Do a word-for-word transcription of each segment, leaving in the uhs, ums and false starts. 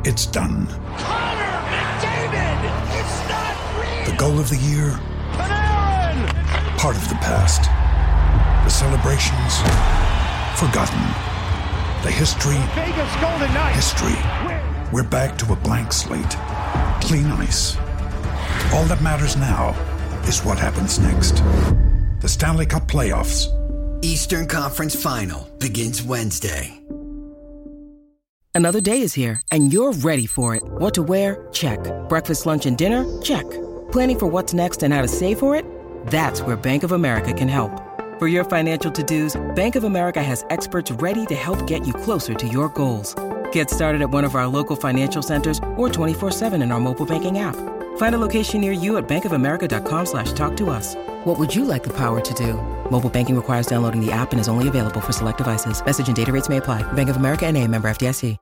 It's done. Connor McDavid! It's not real! The goal of the year? Panarin! Part of the past. The celebrations? Forgotten. The history? Vegas Golden Knights! History. We're back to a blank slate. Clean ice. All that matters now is what happens next. The Stanley Cup Playoffs. Eastern Conference Final begins Wednesday. Another day is here, and you're ready for it. What to wear? Check. Breakfast, lunch, and dinner? Check. Planning for what's next and how to save for it? That's where Bank of America can help. For your financial to-dos, Bank of America has experts ready to help get you closer to your goals. Get started at one of our local financial centers or twenty-four seven in our mobile banking app. Find a location near you at bankofamerica.com slash talk to us. What would you like the power to do? Mobile banking requires downloading the app and is only available for select devices. Message and data rates may apply. Bank of America N A, member F D I C.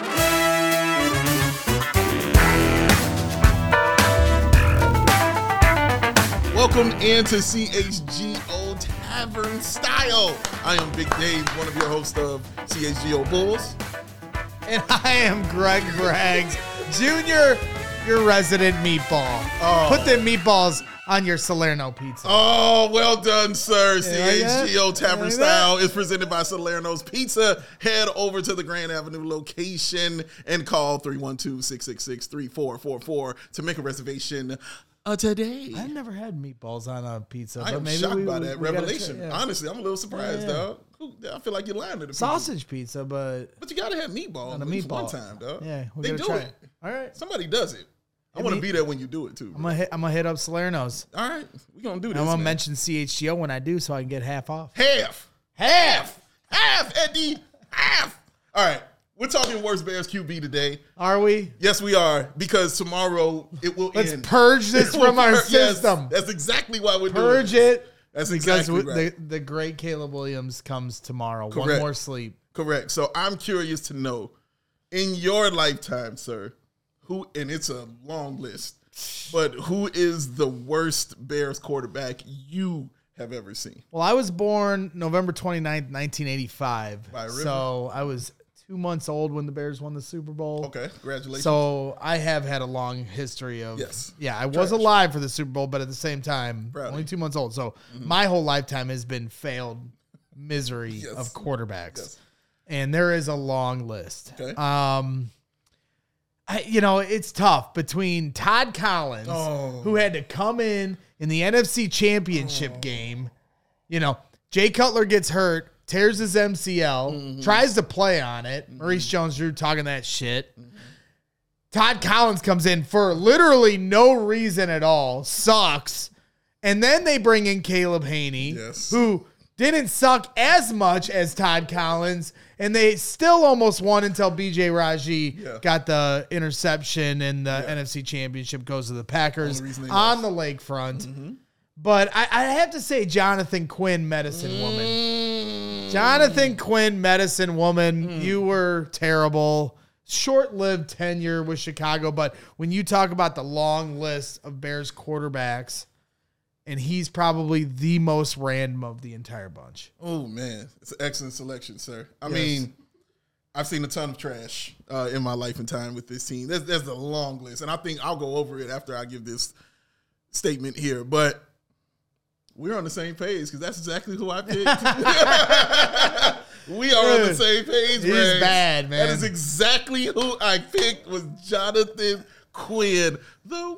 Welcome into C H G O Tavern Style. I am Big Dave, one of your hosts of C H G O Bulls. And I am Greg Braggs, Junior, your resident meatball. Oh. Put the meatballs on your Salerno pizza. Oh, well done, sir. You C like that? H G O Tavern You like Style that? is presented by Salerno's Pizza. Head over to the Grand Avenue location and call three one two, six six six, three four four four to make a reservation uh, today. I've never had meatballs on a pizza. I but am maybe shocked we, by we, that we gotta revelation. try- yeah. Honestly, I'm a little surprised, Yeah, yeah. dog. Ooh, I feel like you're lying to the people. Sausage pizza, but But you gotta have meatballs on at a least one meatball. time, dog. Yeah, we they gotta do try it. it. All right. Somebody does it. I Hit want to me. be there when you do it too. I'm gonna hit. I'm gonna hit up Salerno's. All right, we're gonna do this. I'm gonna man. mention C H G O when I do, so I can get half off. half, half, half, Eddie, half. All right, we're talking worst Bears Q B today. Are we? Yes, we are, because tomorrow it will Let's end. purge this It will from our pur- yes, system. that's exactly why we're Purge doing it. That's because exactly w- right. the, the great Caleb Williams comes tomorrow. One Correct. more sleep. Correct. So I'm curious to know, in your lifetime, sir, who, and it's a long list, but who is the worst Bears quarterback you have ever seen? Well, I was born November twenty-ninth, nineteen eighty-five. By a river. So I was two months old when the Bears won the Super Bowl. Okay, congratulations. So I have had a long history of, Yes. yeah, I was Trash. alive for the Super Bowl, but at the same time, Proud of only you. two months old. So my whole lifetime has been failed misery Yes. of quarterbacks. Yes. And there is a long list. Okay. Um, I, you know, it's tough between Todd Collins, Oh. who had to come in in the N F C Championship game. You know, Jay Cutler gets hurt, tears his M C L, Mm-hmm. tries to play on it. Maurice Jones-Drew talking that shit. Mm-hmm. Todd Collins comes in for literally no reason at all, sucks. And then they bring in Caleb Haney, Yes. who didn't suck as much as Todd Collins, and they still almost won until B J Raji Yeah. got the interception, and the N F C Championship goes to the Packers Only reason they on lost. the lakefront. But I, I have to say Jonathan Quinn, Medicine Woman. Mm. Jonathan Quinn, Medicine Woman, you were terrible. Short-lived tenure with Chicago, but when you talk about the long list of Bears quarterbacks, and he's probably the most random of the entire bunch. Oh, man. It's an excellent selection, sir. I Yes. mean, I've seen a ton of trash uh, in my life and time with this team. There's, there's a long list, and I think I'll go over it after I give this statement here. But we're on the same page because that's exactly who I picked. We are on the Dude, same page, he's man. bad, man. That is exactly who I picked, was Jonathan Quinn. The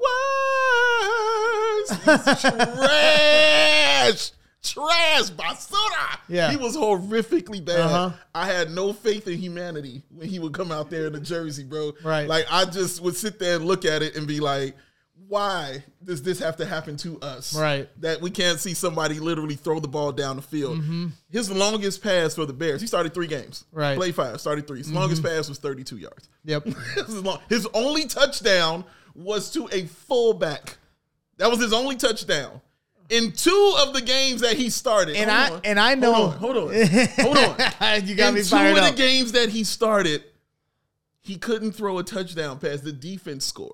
worst. He's trash. Trash. Basura. Yeah. He was horrifically bad. Uh-huh. I had no faith in humanity when he would come out there in the jersey, bro. Right. Like, I just would sit there and look at it and be like, why does this have to happen to us? Right. That we can't see somebody literally throw the ball down the field. His longest pass for the Bears, he started three games. Right. Played five, started three. His longest pass was thirty-two yards. Yep. His long- his only touchdown was to a fullback. That was his only touchdown. In two of the games that he started. And hold I on. and I know Hold on. Hold on. Hold on. you got In me two fired of up. the games that he started, he couldn't throw a touchdown pass. The defense scored.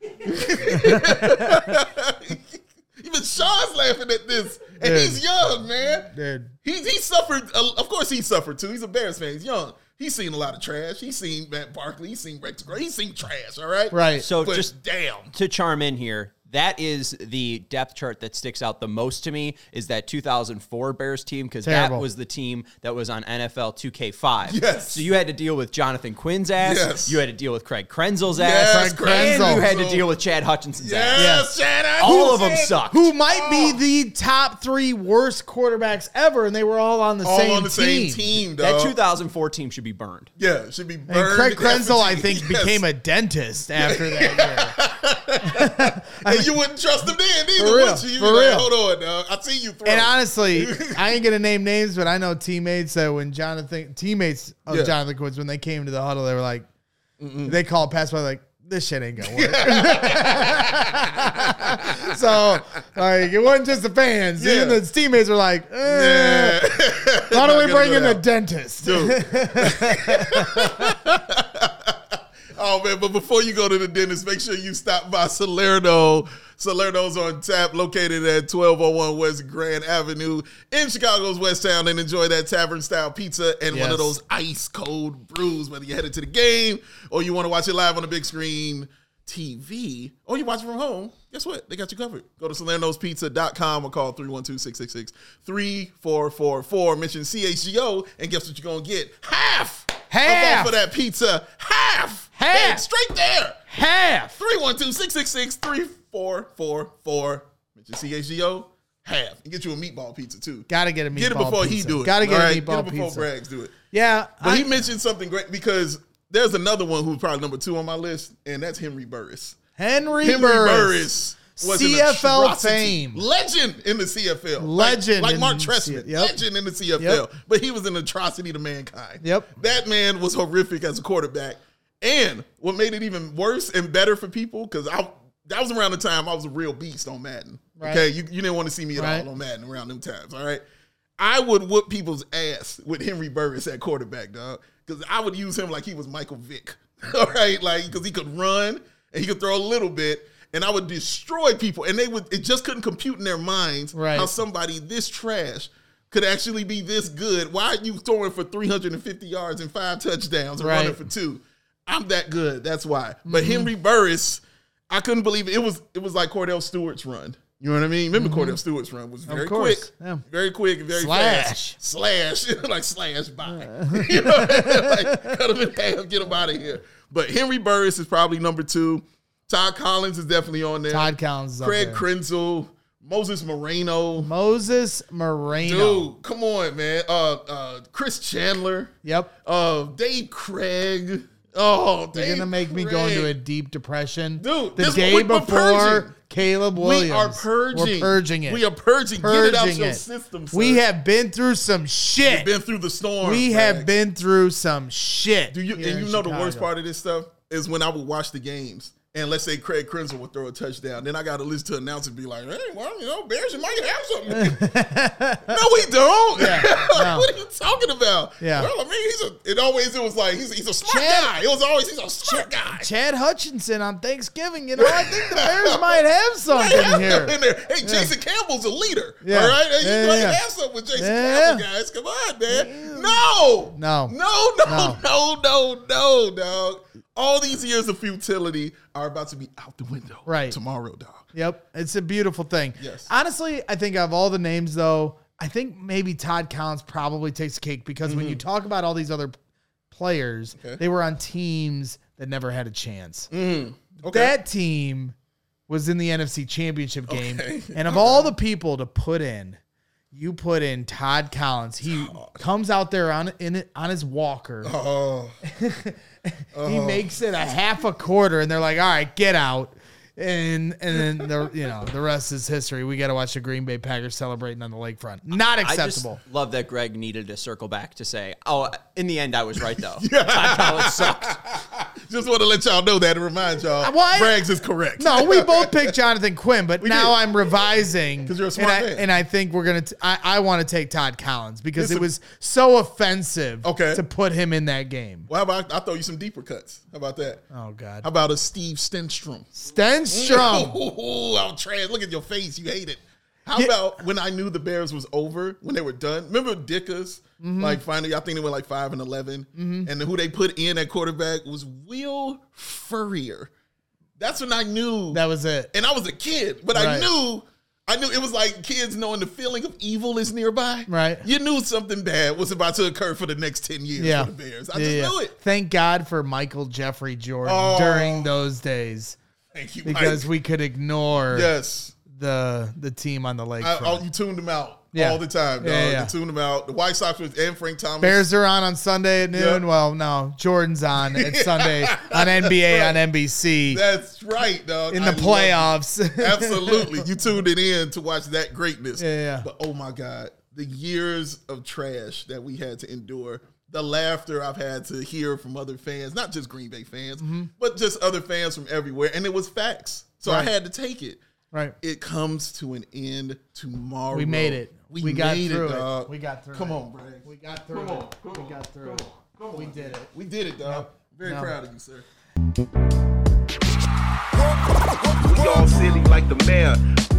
Even Sean's laughing at this. And Dude. he's young, man. Dude. He, he suffered. Uh, of course, he suffered too. He's a Bears fan. He's young. He He's seen a lot of trash. He's seen Matt Barkley. He's seen Rex Gray. He's seen trash, all right? Right. So but just damn. to charm in here, that is the depth chart that sticks out the most to me is that two thousand four Bears team because that Terrible. was the team that was on N F L two K five. Yes. So you had to deal with Jonathan Quinn's ass. Yes. You had to deal with Craig Krenzel's Yes, ass. Craig and Krenzel. you had to deal with Chad Hutchinson's Yes, ass. Chad Adams. All of them sucked. Who might be the top three worst quarterbacks ever, and they were all on the All same on the team. same team, That dog. two thousand four team should be burned. Yeah, it should be burned. And Craig Krenzel, I think, Yes. became a dentist after that year. And you wouldn't trust him then either, For real, would you? You'd for be like, real. hold on, dog. I see you throw. And honestly, I ain't gonna name names, but I know teammates that when Jonathan teammates of Yeah. Jonathan Quinns, when they came to the huddle, they were like, they called pass by like, this shit ain't gonna work. So like, it wasn't just the fans. Yeah. Even the teammates were like, eh, Yeah. why don't we Not gonna bring go in a down. dentist? Dude. Oh, man, but before you go to the dentist, make sure you stop by Salerno. Salerno's on tap, located at twelve oh one West Grand Avenue in Chicago's West Town, and enjoy that tavern-style pizza and one Yes. of those ice-cold brews, whether you're headed to the game or you want to watch it live on the big screen T V, or you watch it from home. Guess what? They got you covered. Go to salernos pizza dot com or call three one two, six six six, three four four four. Mention C H G O, and guess what you're going to get? Half! Half! Off of that pizza. Half! Half! Hey, straight there! Half. three one two, six six six, three four four four. Mention C H G O. Half. And get you a meatball pizza, too. Gotta get a meatball Get it before pizza. he do it. Gotta get all a right? meatball Get it before pizza. Braggs do it. Yeah. But I- he mentioned something great because there's another one who's probably number two on my list, and that's Henry Burris. Henry, Henry Burris. Burris was an C F L atrocity. fame. Legend in the C F L. Legend Like, like in Mark the Trestman. C- yep. Legend in the C F L. Yep. But he was an atrocity to mankind. Yep. That man was horrific as a quarterback. And what made it even worse and better for people, because I that was around the time I was a real beast on Madden. Right. Okay, you, you didn't want to see me at Right. all on Madden around them times, all right? I would whoop people's ass with Henry Burris at quarterback, dog, because I would use him like he was Michael Vick, all right? Like, because he could run and he could throw a little bit, and I would destroy people, and they would, it just couldn't compute in their minds Right. how somebody this trash could actually be this good. Why are you throwing for three hundred fifty yards and five touchdowns and Right. running for two? I'm that good. That's why. Mm-hmm. But Henry Burris, I couldn't believe it. It was it was like Cordell Stewart's run. You know what I mean? Remember Cordell Stewart's run was very quick, course, yeah. very quick and very Slash. fast. Slash, like slash by. You know, like, cut him in half, get him out of here. But Henry Burris is probably number two. Todd Collins is definitely on there. Todd Collins is up Craig there. Krenzel, Moses Moreno. Moses Moreno. Dude, come on, man. Uh, uh, Chris Chandler. Yep. Uh, Dave Craig. Oh, Dave You're gonna make me go Craig. into a deep depression. Dude, the this- day we- we're before purging. Caleb Williams. We are purging. We're purging it. We are purging. Get it out Purging your it. system, sir. We have been through some shit. We've been through the storm. we have Max. been through some shit. Do you here and you in know the worst Chicago. part of this stuff is when I would watch the games and let's say Craig Krenzel would throw a touchdown, then I got to listen to announcers be like, "Hey, well, you know, Bears, you might have something." No, we don't. Yeah, no. What are you talking about? Yeah. Well, I mean, he's a. It always it was like he's he's a smart Chad- guy. It was always he's a smart guy. Chad Hutchinson on Thanksgiving. You know, I think the Bears might have something Might have here. something in there. Hey, Jason Campbell's a leader. Yeah. All right, hey, Yeah, you might yeah. have something with Jason Yeah. Campbell, guys. Come on, man. No, No. no, no, No. no, no, no, dog. All these years of futility are about to be out the window Right. tomorrow, dog. Yep, it's a beautiful thing. Yes. Honestly, I think of all the names, though, I think maybe Todd Collins probably takes the cake because when you talk about all these other players, Mm-hmm. Okay. they were on teams that never had a chance. Okay. That team was in the N F C Championship game, Okay. and of all the people to put in, you put in Todd Collins. He comes out there on in it, on his walker. Oh, He makes it a half a quarter, and they're like, "All right, get out." And and then the you know the rest is history. We got to watch the Green Bay Packers celebrating on the lakefront. Not I just acceptable. love that Greg needed to circle back to say, oh, in the end, I was right, though. Todd Collins sucked. just want to let y'all know that and remind y'all, Why- Braggs is correct. No, we both picked Jonathan Quinn, but now did. I'm revising 'Cause you're a smart and I, man. and I think we're gonna. T- I, I want to take Todd Collins because Listen. it was so offensive. Okay. To put him in that game. Well, how about I throw you some deeper cuts? How about that? Oh God. How about a Steve Stenstrom? Stenstrom. Oh, I'm trans. Look at your face. You hate it. How yeah. about when I knew the Bears was over, when they were done? Remember Dickus? Mm-hmm. Like finally, I think they went like five and eleven, mm-hmm. and who they put in at quarterback was Will Furrier. That's when I knew that was it. And I was a kid, but right. I knew, I knew it was like kids knowing the feeling of evil is nearby. Right. You knew something bad was about to occur for the next ten years yeah. for the Bears. I yeah, just yeah. knew it. Thank God for Michael Jeffrey Jordan oh, during those days. Thank you, because Mike. we could ignore yes. the the team on the lakefront. I, I, you tuned them out yeah. all the time, dog. Yeah, yeah. You tuned them out. The White Sox was, and Frank Thomas. Bears are on on Sunday at noon. Yep. Well, no, Jordan's on at Sunday on N B A right. on N B C. That's right, dog. In the I playoffs. Absolutely. You tuned it in to watch that greatness. Yeah, yeah. But oh my God, the years of trash that we had to endure. The laughter I've had to hear from other fans, not just Green Bay fans, mm-hmm. but just other fans from everywhere. And it was facts. So right. I had to take it. Right. It comes to an end tomorrow. We made it. We, we made got it, through dog. it. We got through Come it. on, Brad. We got through come it. On, come we got through come it. On, come we on. did it. We did it, dog. No. Very no. proud of you, sir. We all silly like the mayor.